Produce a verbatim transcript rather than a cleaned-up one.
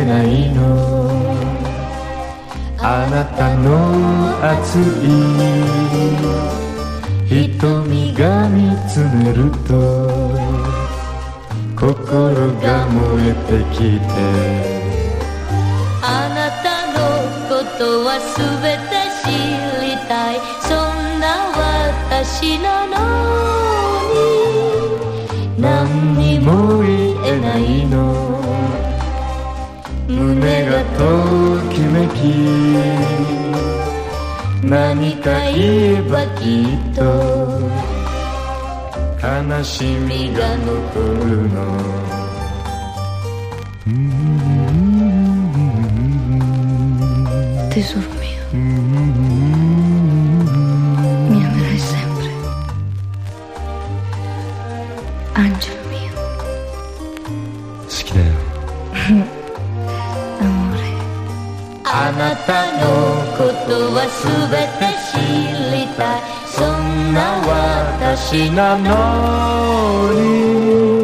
えないの。あなたの熱い瞳が見つめると心が燃えてきて、 あなたのことはすべて知りたい、そんな私なのに何にも言えないの。胸がときめき何か言えばきっと悲しみが残るの。 Tesoro mio, mi amerai sempre. Angelo mio. 好きだよ。 Amore. あなたのことはすべて知りたい、そんな私なのに